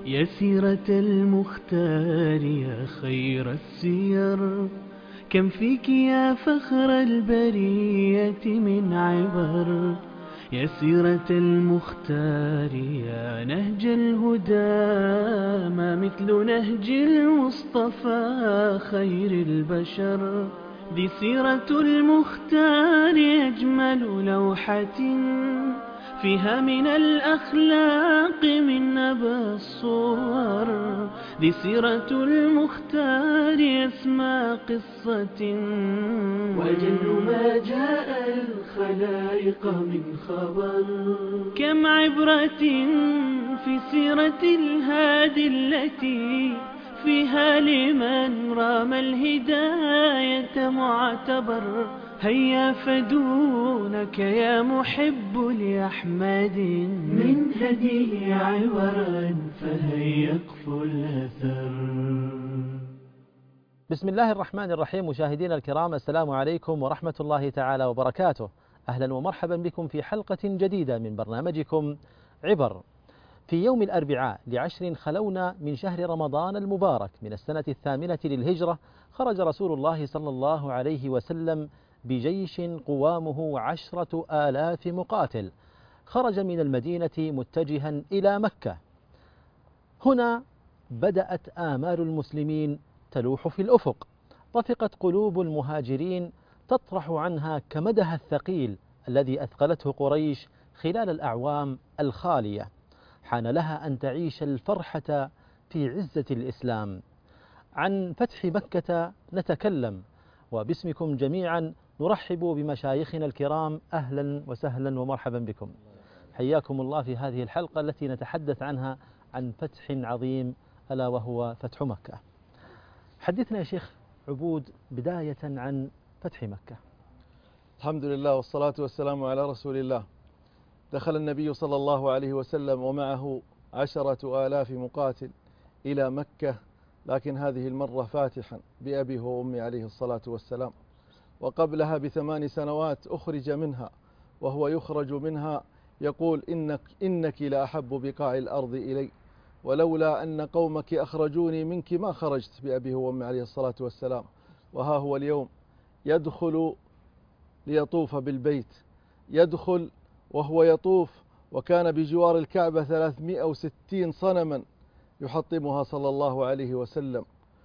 يا سيرة المختار يا خير السير، كم فيك يا فخر البرية من عبر. يا سيرة المختار يا نهج الهدى، ما مثل نهج المصطفى خير البشر. دي سيرة المختار أجمل لوحة، فيها من الأخلاق من أبى الصور. دي سيرة المختار أسمى قصة، وجل ما جاء الخلائق من خبر. كم عبرة في سيرة الهادي التي فيها لمن رام الهداية معتبر. هيا فدونك يا محب لأحمد، من هديه عبرا فهيا اقفوا الأثر. بسم الله الرحمن الرحيم. مشاهدينا الكرام، السلام عليكم ورحمة الله تعالى وبركاته. أهلا ومرحبا بكم في حلقة جديدة من برنامجكم عبر. في يوم الأربعاء ل10 خلونا من شهر رمضان المبارك من السنة 8 للهجرة، خرج رسول الله صلى الله عليه وسلم بجيش قوامه 10,000 مقاتل. خرج من المدينة متجها إلى مكة. هنا بدأت آمال المسلمين تلوح في الأفق. طفقت قلوب المهاجرين تطرح عنها كمدها الثقيل الذي أثقلته قريش خلال الأعوام الخالية. حان لها أن تعيش الفرحة في عزة الإسلام. عن فتح مكة نتكلم، وباسمكم جميعا نرحب بمشايخنا الكرام. أهلا وسهلا ومرحبا بكم. حياكم الله في هذه الحلقة التي نتحدث عنها عن فتح عظيم ألا وهو فتح مكة. حدثنا يا شيخ عبود بداية عن فتح مكة. الحمد لله والصلاة والسلام على رسول الله. دخل النبي صلى الله عليه وسلم ومعه 10,000 مقاتل إلى مكة، لكن هذه المرة فاتحا بأبيه وأمي عليه الصلاة والسلام. وقبلها ب8 سنوات أخرج منها، وهو يخرج منها يقول إنك لأحب بقاع الأرض إلي، ولولا أن قومك أخرجوني منك ما خرجت بأبيه وأمي عليه الصلاة والسلام. وها هو اليوم يدخل ليطوف بالبيت، يدخل وهو يطوف وكان بجوار الكعبة 360 صنما يحطمها صلى الله عليه وسلم،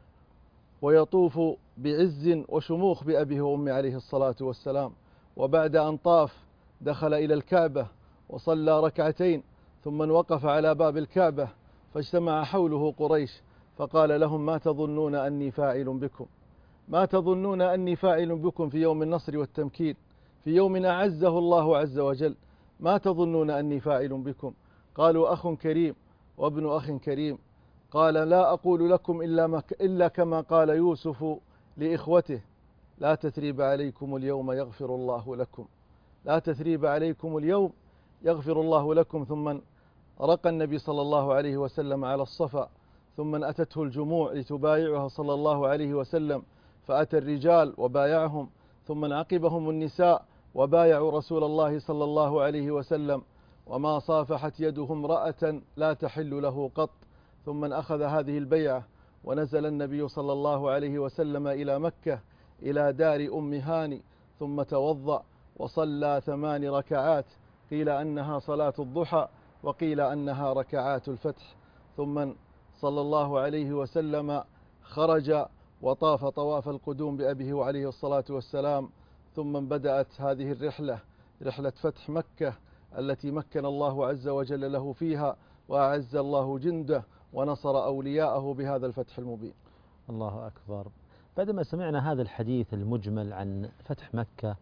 ويطوف بعز وشموخ بأبيه وأمي عليه الصلاة والسلام. وبعد أن طاف دخل إلى الكعبة وصلى ركعتين، ثم وقف على باب الكعبة فاجتمع حوله قريش، فقال لهم: ما تظنون أني فاعل بكم؟ ما تظنون أني فاعل بكم في يوم النصر والتمكين، في يوم أعزه الله عز وجل؟ ما تظنون أني فاعل بكم؟ قالوا: أخ كريم وابن أخ كريم. قال: لا أقول لكم إلا كما قال يوسف لإخوته: لا تثريب عليكم اليوم يغفر الله لكم. لا تثريب عليكم اليوم يغفر الله لكم. ثم رقى النبي صلى الله عليه وسلم على الصفا، ثم أتته الجموع لتبايعها صلى الله عليه وسلم، فأتى الرجال وبايعهم، ثم عقبهم النساء وبايعوا رسول الله صلى الله عليه وسلم، وما صافحت يده امرأة لا تحل له قط. ثم أخذ هذه البيعة ونزل النبي صلى الله عليه وسلم إلى مكة إلى دار أم هاني، ثم توضأ وصلى 8 ركعات، قيل أنها صلاة الضحى وقيل أنها ركعات الفتح. ثم صلى الله عليه وسلم خرج وطاف طواف القدوم بأبيه وعليه الصلاة والسلام. ثم بدأت هذه الرحلة، رحلة فتح مكة التي مكن الله عز وجل له فيها، وأعز الله جنده ونصر أولياءه بهذا الفتح المبين. الله أكبر. بعدما سمعنا هذا الحديث المجمل عن فتح مكة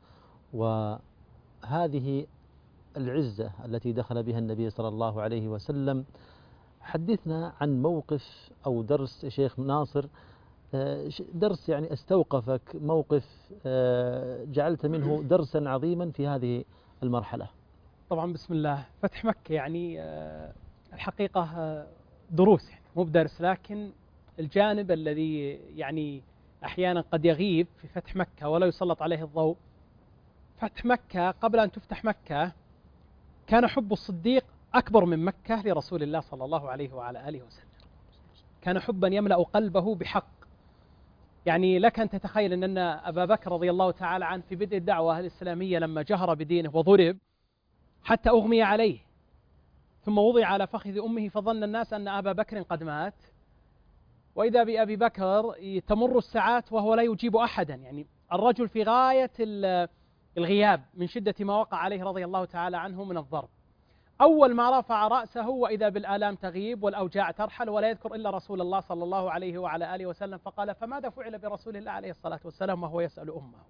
وهذه العزة التي دخل بها النبي صلى الله عليه وسلم، حدثنا عن موقف أو درس شيخ ناصر، درس يعني استوقفك، موقف جعلت منه درسا عظيما في هذه المرحلة. طبعا بسم الله. فتح مكة يعني الحقيقة دروس، يعني مو بدرس، لكن الجانب الذي يعني أحيانا قد يغيب في فتح مكة ولا يسلط عليه الضوء. فتح مكة قبل أن تفتح مكة كان حب الصديق أكبر من مكة لرسول الله صلى الله عليه وعلى آله وسلم. كان حبا يملأ قلبه بحق. يعني لك أن تتخيل أن أبا بكر رضي الله تعالى عنه في بدء الدعوة الإسلامية لما جهر بدينه وضرب حتى أغمي عليه ثم وضع على فخذ أمه فظن الناس أن أبا بكر قد مات، وإذا بأبي بكر تمر الساعات وهو لا يجيب أحدا، يعني الرجل في غاية الغياب من شدة ما وقع عليه رضي الله تعالى عنه من الضرب. أول ما رفع رأسه وإذا بالآلام تغيب والأوجاع ترحل ولا يذكر إلا رسول الله صلى الله عليه وعلى آله وسلم، فقال: فماذا فعل برسول الله عليه الصلاة والسلام وهو يسأل أمه؟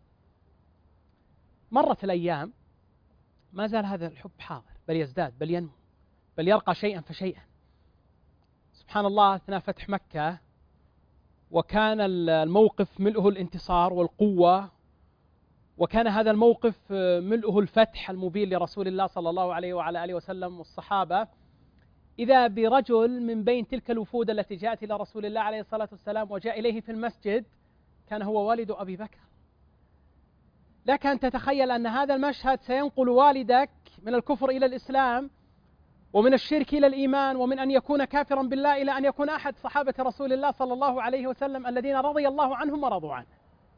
مرت الأيام ما زال هذا الحب حاضر، بل يزداد، بل ينمو، بل يرقى شيئا فشيئا. سبحان الله، أثناء فتح مكة وكان الموقف ملؤه الانتصار والقوة، وكان هذا الموقف ملؤه الفتح المبين لرسول الله صلى الله عليه وعلى آله وسلم والصحابة، إذا برجل من بين تلك الوفود التي جاءت إلى رسول الله عليه الصلاة والسلام وجاء إليه في المسجد كان هو والد أبي بكر. لك أن تتخيل أن هذا المشهد سينقل والدك من الكفر إلى الإسلام، ومن الشرك إلى الإيمان، ومن أن يكون كافرا بالله إلى أن يكون أحد صحابة رسول الله صلى الله عليه وسلم الذين رضي الله عنهم ورضوا عنه.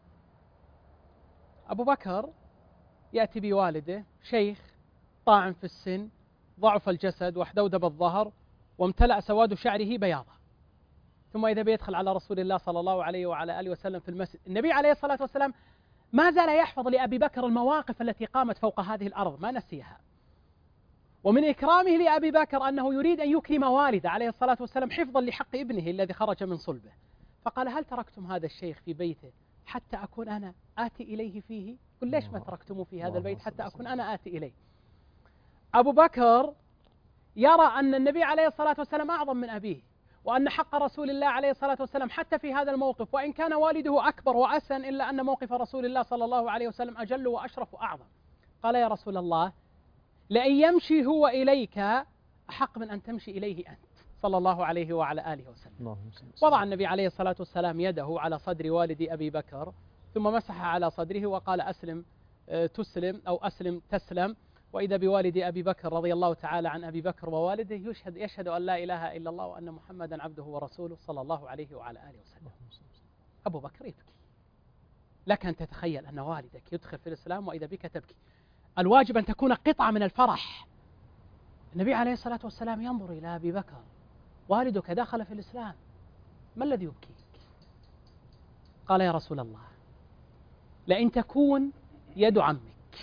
أبو بكر يأتي بوالده شيخ طاعن في السن، ضعف الجسد واحدودب الظهر وامتلأ سواد شعره بياضا، ثم إذا بيدخل على رسول الله صلى الله عليه وعلى آله وسلم في المسجد. النبي عليه الصلاة والسلام ما زال يحفظ لأبي بكر المواقف التي قامت فوق هذه الأرض، ما نسيها. ومن إكرامه لأبي بكر أنه يريد أن يكرم والده عليه الصلاة والسلام حفظا لحق ابنه الذي خرج من صلبه، فقال: هل تركتم هذا الشيخ في بيته حتى أكون أنا آتي إليه فيه؟ قل: ليش ما تركتموه في هذا البيت حتى أكون أنا آتي إليه؟ أبو بكر يرى أن النبي عليه الصلاة والسلام أعظم من أبيه، وأن حق رسول الله عليه الصلاة والسلام حتى في هذا الموقف، وإن كان والده أكبر وأسن، إلا أن موقف رسول الله صلى الله عليه وسلم أجل وأشرف وأعظم. قال: يا رسول الله، لأن يمشي هو إليك أحق من أن تمشي إليه أنت صلى الله عليه وعلى آله وسلم. وضع النبي عليه الصلاة والسلام يده على صدر والد أبي بكر ثم مسح على صدره وقال: أسلم تسلم أو أسلم تسلم. وإذا بوالد أبي بكر رضي الله تعالى عن أبي بكر ووالده يشهد أن لا إله إلا الله وأن محمدا عبده ورسوله صلى الله عليه وعلى آله وسلم. أبو بكر يبكي. لك أن تتخيل أن والدك يدخل في الإسلام وإذا بك تبكي. الواجب أن تكون قطعة من الفرح. النبي عليه الصلاة والسلام ينظر إلى أبي بكر: والدك دخل في الإسلام، ما الذي يبكيك؟ قال: يا رسول الله، لئن تكون يد عمك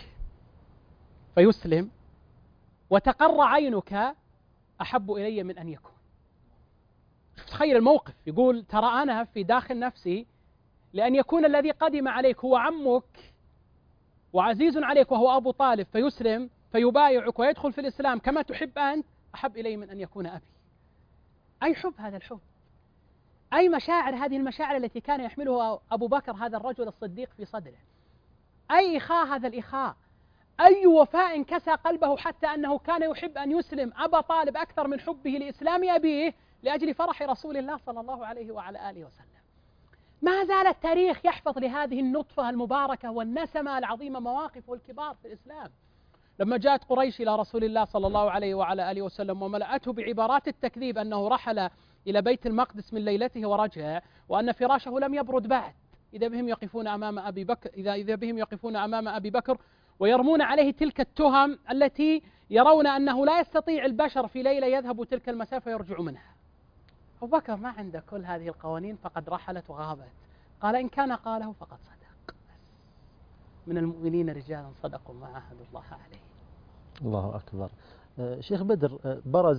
فيسلم وتقر عينك أحب إلي من أن يكون. تخيل الموقف، يقول: ترى أنا في داخل نفسي لأن يكون الذي قدم عليك هو عمك وعزيز عليك وهو أبو طالب فيسلم فيبايعك ويدخل في الإسلام كما تحب أنت، أحب إلي من أن يكون أبي. أي حب هذا الحب، أي مشاعر هذه المشاعر التي كان يحملها أبو بكر هذا الرجل الصديق في صدره، أي إخاء هذا الإخاء، أي وفاء كسى قلبه حتى أنه كان يحب أن يسلم أبا طالب أكثر من حبه لإسلام أبيه لأجل فرح رسول الله صلى الله عليه وعلى آله وسلم. ما زال التاريخ يحفظ لهذه النطفة المباركة والنسمة العظيمة مواقف والكبار في الإسلام. لما جاءت قريش إلى رسول الله صلى الله عليه وعلى آله وسلم وملأته بعبارات التكذيب أنه رحل إلى بيت المقدس من ليلته ورجع وأن فراشه لم يبرد بعد، إذا بهم يقفون أمام أبي بكر إذا بهم يقفون أمام أبي بكر ويرمون عليه تلك التهم التي يرون أنه لا يستطيع البشر في ليلة يذهب تلك المسافة يرجع منها. أبو بكر ما عنده كل هذه القوانين، فقد رحلت وغابت. قال: إن كان قاله فقد صدق. من المؤمنين رجالا صدقوا ما عاهدوا الله عليه. الله أكبر. شيخ بدر،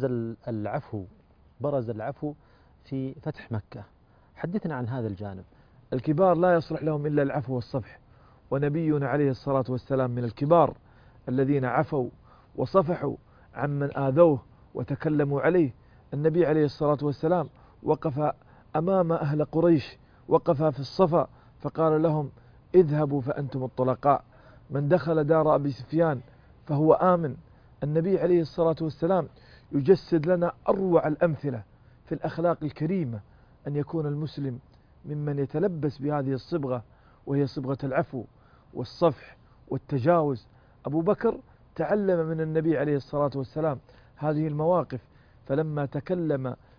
برز العفو في فتح مكة، حدثنا عن هذا الجانب. الكبار لا يصلح لهم إلا العفو والصفح، ونبينا عليه الصلاة والسلام من الكبار الذين عفوا وصفحوا عمن آذوه وتكلموا عليه. النبي عليه الصلاة والسلام وقف أمام أهل قريش، وقف في الصفا فقال لهم: اذهبوا فأنتم الطلقاء، من دخل دار أبي سفيان فهو آمن. النبي عليه الصلاة والسلام يجسد لنا أروع الأمثلة في الأخلاق الكريمة، أن يكون المسلم ممن يتلبس بهذه الصبغة، وهي صبغة العفو والصفح والتجاوز. أبو بكر تعلم من النبي عليه الصلاة والسلام هذه المواقف، فلما تكلم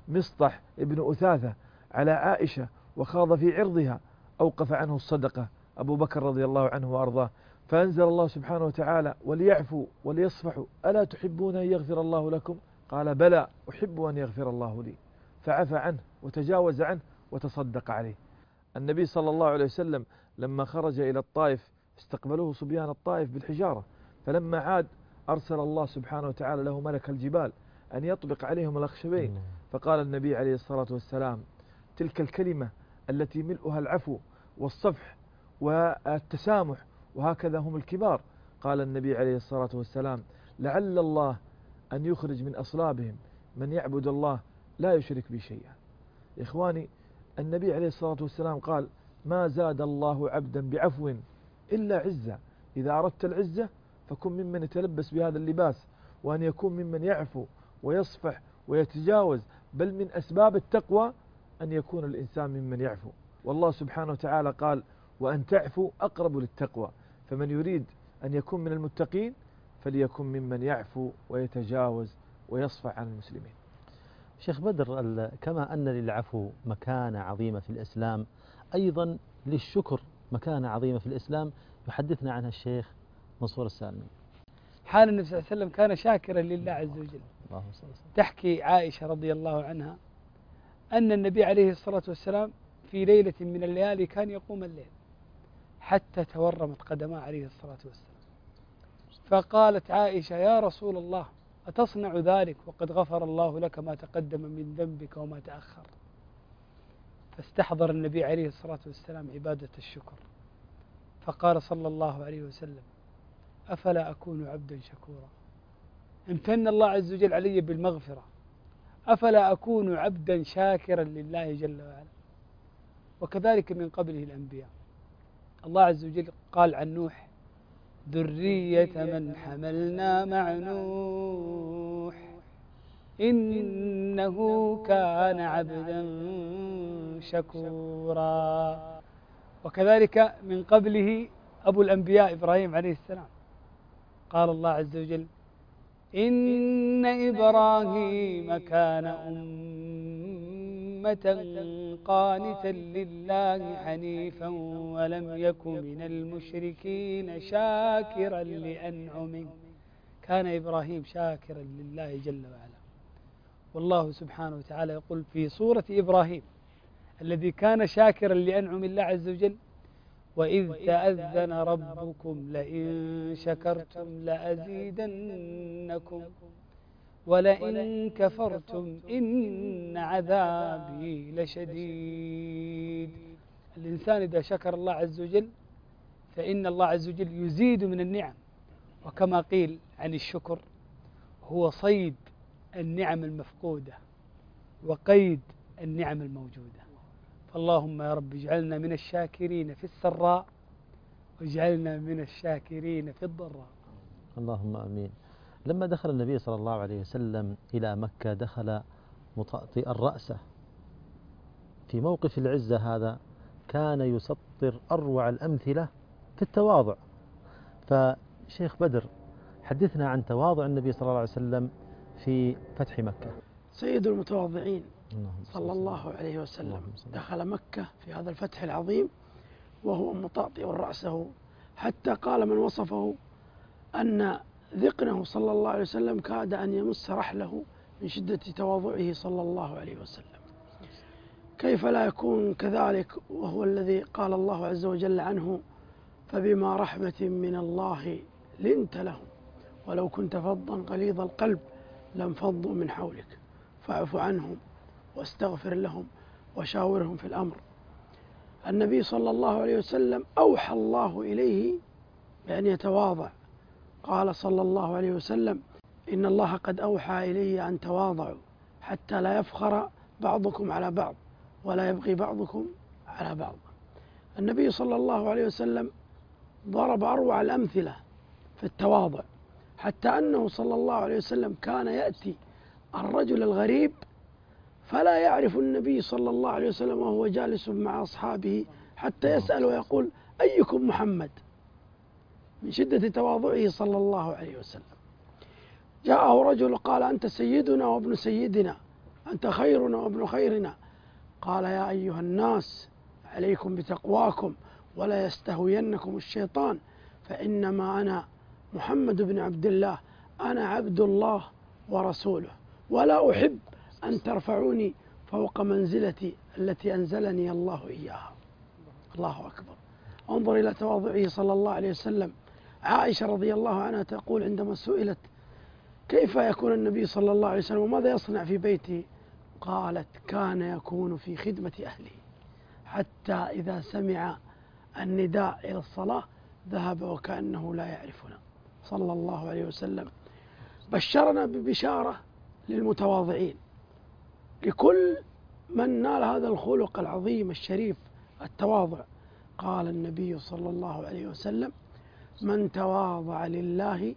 مصطح ابن أثاثة على عائشة وخاض في عرضها أوقف عنه الصدقة أبو بكر رضي الله عنه وأرضاه، فأنزل الله سبحانه وتعالى وليعفوا وليصفحوا ألا تحبون أن يغفر الله لكم؟ قال بلى أحب أن يغفر الله لي، فعفى عنه وتجاوز عنه وتصدق عليه. النبي صلى الله عليه وسلم لما خرج إلى الطائف استقبلوه صبيان الطائف بالحجارة، فلما عاد أرسل الله سبحانه وتعالى له ملك الجبال أن يطبق عليهم الأخشبين، فقال النبي عليه الصلاة والسلام تلك الكلمة التي ملؤها العفو والصفح والتسامح، وهكذا هم الكبار. قال النبي عليه الصلاة والسلام لعل الله أن يخرج من أصلابهم من يعبد الله لا يشرك به شيئا. إخواني، النبي عليه الصلاة والسلام قال ما زاد الله عبدا بعفو إلا عزة، إذا أردت العزة فكن ممن يتلبس بهذا اللباس، وأن يكون ممن يعفو ويصفح ويتجاوز، بل من أسباب التقوى أن يكون الإنسان ممن يعفو. والله سبحانه وتعالى قال وأن تعفو أقرب للتقوى، فمن يريد أن يكون من المتقين فليكن ممن يعفو ويتجاوز ويصفح عن المسلمين. شيخ بدر، كما أن للعفو مكانة عظيمة في الإسلام، أيضا للشكر مكانة عظيمة في الإسلام يحدثنا عنها الشيخ منصور السالمي. حال النبي صلى الله عليه وسلم كان شاكرا لله عز وجل. تحكي عائشة رضي الله عنها أن النبي عليه الصلاة والسلام في ليلة من الليالي كان يقوم الليل حتى تورمت قدماه عليه الصلاة والسلام، فقالت عائشة يا رسول الله أتصنع ذلك وقد غفر الله لك ما تقدم من ذنبك وما تأخر؟ فاستحضر النبي عليه الصلاة والسلام عبادة الشكر، فقال صلى الله عليه وسلم أفلا أكون عبدا شكورا؟ امتن الله عز وجل علي بالمغفرة، أفلا أكون عبدا شاكرا لله جل وعلا؟ وكذلك من قبله الأنبياء. الله عز وجل قال عن نوح ذرية من حملنا مع نوح إنه كان عبدا شكورا. وكذلك من قبله أبو الأنبياء إبراهيم عليه السلام، قال الله عز وجل إن إبراهيم كان أمة قانتا لله حنيفا ولم يك من المشركين شاكرا لأنعمه. كان إبراهيم شاكرا لله جل وعلا. والله سبحانه وتعالى يقول في سورة إبراهيم الذي كان شاكرا لأنعم الله عز وجل وإذ تأذن ربكم لئن شكرتم لأزيدنكم ولئن كفرتم إن عذابي لشديد. الإنسان إذا شكر الله عز وجل فإن الله عز وجل يزيد من النعم، وكما قيل عن الشكر هو صيد النعم المفقودة وقيد النعم الموجودة. فاللهم يا رب اجعلنا من الشاكرين في السراء واجعلنا من الشاكرين في الضراء. اللهم آمين. لما دخل النبي صلى الله عليه وسلم إلى مكة دخل مطأطئا رأسه. في موقف العزة هذا كان يسطر أروع الأمثلة في التواضع. فشيخ بدر حدثنا عن تواضع النبي صلى الله عليه وسلم في فتح مكة. سيد المتواضعين صلى الله عليه وسلم دخل مكة في هذا الفتح العظيم وهو مطأطئ رأسه، حتى قال من وصفه أن ذقنه صلى الله عليه وسلم كاد أن يمس رحله من شدة تواضعه صلى الله عليه وسلم. كيف لا يكون كذلك وهو الذي قال الله عز وجل عنه فبما رحمة من الله لنت لهم ولو كنت فظا غليظ القلب لانفضوا من حولك فاعف عنهم واستغفر لهم وشاورهم في الأمر. النبي صلى الله عليه وسلم أوحى الله إليه بأن يتواضع. قال صلى الله عليه وسلم إن الله قد أوحى إلي أن تواضعوا حتى لا يفخر بعضكم على بعض ولا يبغي بعضكم على بعض. النبي صلى الله عليه وسلم ضرب أروع الأمثلة في التواضع، حتى أنه صلى الله عليه وسلم كان يأتي الرجل الغريب فلا يعرف النبي صلى الله عليه وسلم وهو جالس مع أصحابه حتى يسأل ويقول أيكم محمد، من شدة تواضعه صلى الله عليه وسلم. جاءه رجل قال أنت سيدنا وابن سيدنا، أنت خيرنا وابن خيرنا. قال يا أيها الناس عليكم بتقواكم ولا يستهوينكم الشيطان فإنما أنا محمد بن عبد الله، أنا عبد الله ورسوله، ولا أحب أن ترفعوني فوق منزلتي التي أنزلني الله إياها. الله أكبر. انظر إلى تواضعه صلى الله عليه وسلم. عائشة رضي الله عنها تقول عندما سئلت كيف يكون النبي صلى الله عليه وسلم وماذا يصنع في بيته، قالت كان يكون في خدمة أهله حتى إذا سمع النداء إلى الصلاة ذهب وكأنه لا يعرفنا صلى الله عليه وسلم. بشرنا ببشارة للمتواضعين، لكل من نال هذا الخلق العظيم الشريف التواضع. قال النبي صلى الله عليه وسلم من تواضع لله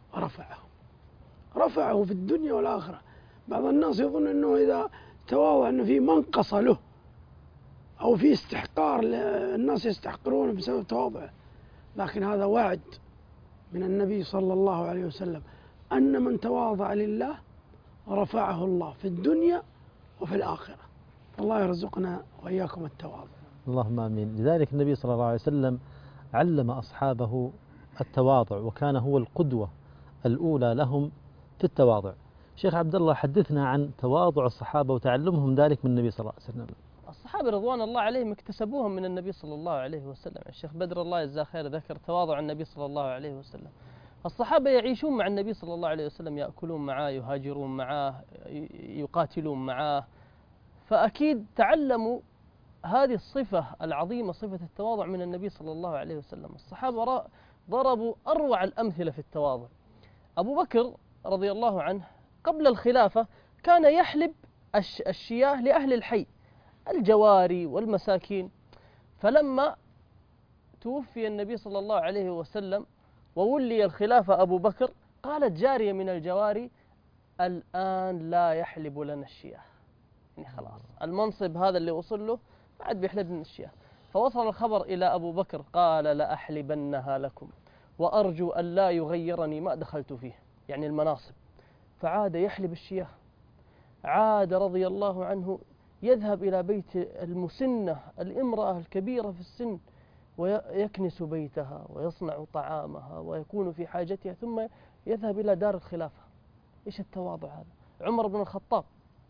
رفعه في الدنيا والآخرة. بعض الناس يظن أنه إذا تواضع أنه في منقصة له أو في استحقار، الناس يستحقرونه بسبب تواضعه، لكن هذا وعد من النبي صلى الله عليه وسلم أن من تواضع لله رفعه الله في الدنيا وفي الآخرة. الله يرزقنا وإياكم التواضع. اللهم آمين. لذلك النبي صلى الله عليه وسلم علم أصحابه التواضع، وكان هو القدوة الأولى لهم في التواضع. شيخ عبد الله، حدثنا عن تواضع الصحابة وتعلمهم ذلك من النبي صلى الله عليه وسلم. الصحابة رضوان الله عليهم اكتسبوهم من النبي صلى الله عليه وسلم. الشيخ بدر الله يجزاه خير ذكر تواضع النبي صلى الله عليه وسلم. الصحابة يعيشون مع النبي صلى الله عليه وسلم، يأكلون معاه، يهاجرون معاه، يقاتلون معاه، فأكيد تعلموا هذه الصفة العظيمة، صفة التواضع، من النبي صلى الله عليه وسلم. الصحابة ضربوا أروع الأمثلة في التواضع. أبو بكر رضي الله عنه قبل الخلافة كان يحلب الشياه لأهل الحي، الجواري والمساكين. فلما توفي النبي صلى الله عليه وسلم وولي الخلافة أبو بكر، قالت جارية من الجواري الآن لا يحلب لنا الشياه، يعني خلاص المنصب هذا اللي وصل له بعد بيحلب لنا الشياه. فوصل الخبر إلى أبو بكر، قال لأحلبنها لكم وأرجو أن لا يغيرني ما دخلت فيه، يعني المناصب. فعاد يحلب الشياه. عاد رضي الله عنه يذهب إلى بيت المسنة، الامرأة الكبيرة في السن، ويكنس بيتها ويصنع طعامها ويكون في حاجتها، ثم يذهب إلى دار الخلافة. إيش التواضع هذا؟ عمر بن الخطاب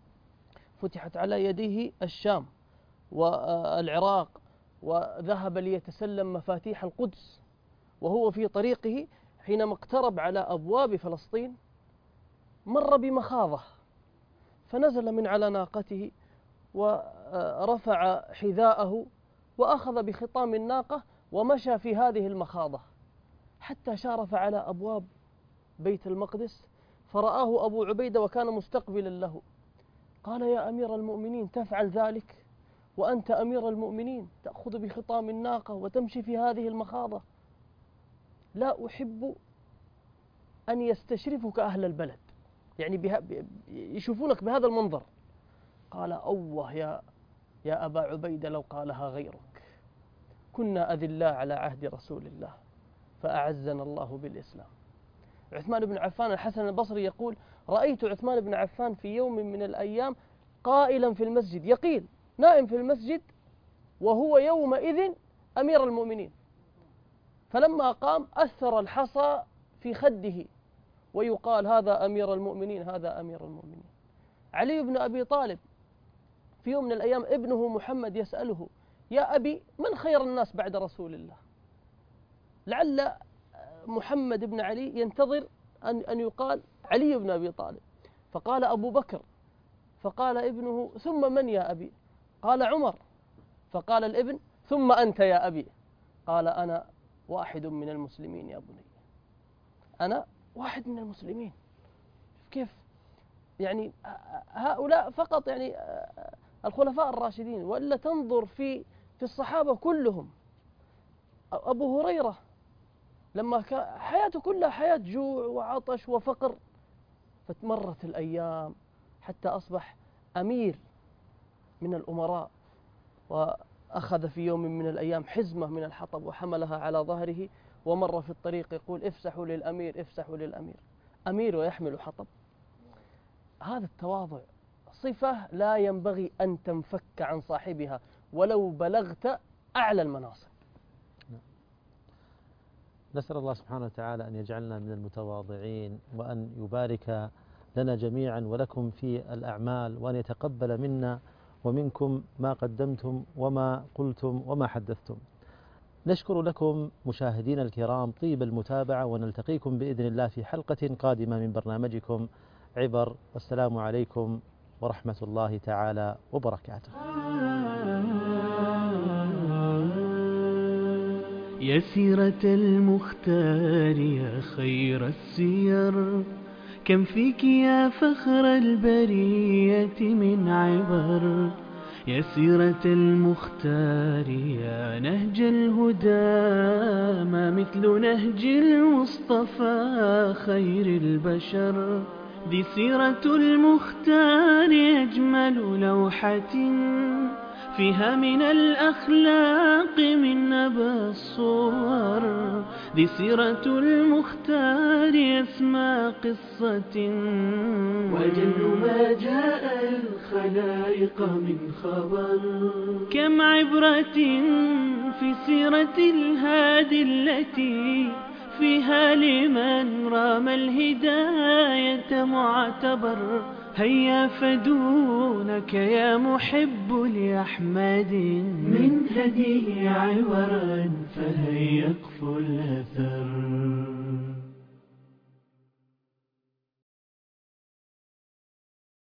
فتحت على يديه الشام والعراق، وذهب ليتسلم مفاتيح القدس، وهو في طريقه حينما اقترب على أبواب فلسطين مر بمخاضة، فنزل من على ناقته ورفع حذاءه وأخذ بخطام الناقة ومشى في هذه المخاضة حتى شارف على أبواب بيت المقدس، فرآه أبو عبيدة وكان مستقبلا له. قال يا أمير المؤمنين تفعل ذلك وأنت أمير المؤمنين، تأخذ بخطام الناقة وتمشي في هذه المخاضة؟ لا أحب أن يستشرفك أهل البلد، يعني يشوفونك بهذا المنظر. قال أوه يا أبا عبيدة لو قالها غيرك، كنا أذلاء على عهد رسول الله فأعزنا الله بالإسلام. عثمان بن عفان، الحسن البصري يقول رأيت عثمان بن عفان في يوم من الأيام قائلا في المسجد، يقيل نائم في المسجد وهو يومئذ أمير المؤمنين، فلما قام أثر الحصى في خده ويقال هذا أمير المؤمنين، هذا أمير المؤمنين. علي بن أبي طالب في يوم من الأيام ابنه محمد يسأله يا أبي من خير الناس بعد رسول الله؟ لعل محمد بن علي ينتظر أن يقال علي بن أبي طالب، فقال أبو بكر، فقال ابنه ثم من يا أبي؟ قال عمر، فقال الابن ثم أنت يا أبي؟ قال أنا واحد من المسلمين يا بني، أنا واحد من المسلمين. كيف يعني هؤلاء فقط يعني الخلفاء الراشدين، وإلا تنظر في الصحابة كلهم. أبو هريرة لما كان حياته كلها حياة جوع وعطش وفقر، فتمرت الأيام حتى أصبح أمير من الأمراء، وأخذ في يوم من الأيام حزمة من الحطب وحملها على ظهره ومر في الطريق يقول افسحوا للأمير، افسحوا للأمير، أمير ويحمل حطب. هذا التواضع صفة لا ينبغي أن تنفك عن صاحبها ولو بلغت أعلى المناصب. نسأل الله سبحانه وتعالى أن يجعلنا من المتواضعين، وأن يبارك لنا جميعا ولكم في الأعمال، وأن يتقبل منا ومنكم ما قدمتم وما قلتم وما حدثتم. نشكر لكم مشاهدينا الكرام طيب المتابعة، ونلتقيكم بإذن الله في حلقة قادمة من برنامجكم عبر، والسلام عليكم ورحمة الله تعالى وبركاته. يا سيرة المختار يا خير السير، كم فيك يا فخر البرية من عبر. يا سيرة المختار يا نهج الهدى، ما مثل نهج المصطفى خير البشر. دي سيرة المختار أجمل لوحة، فيها من الأخلاق من نبى الصور. دي سيرة المختار أسمى قصة، وجل ما جاء الخلائق من خبر. كم عبرة في سيرة الهادي التي فيها لمن رام الهداية معتبر. هيا فدونك يا محب لأحمد، من هديه عبرا فهيا اقفل الأثر.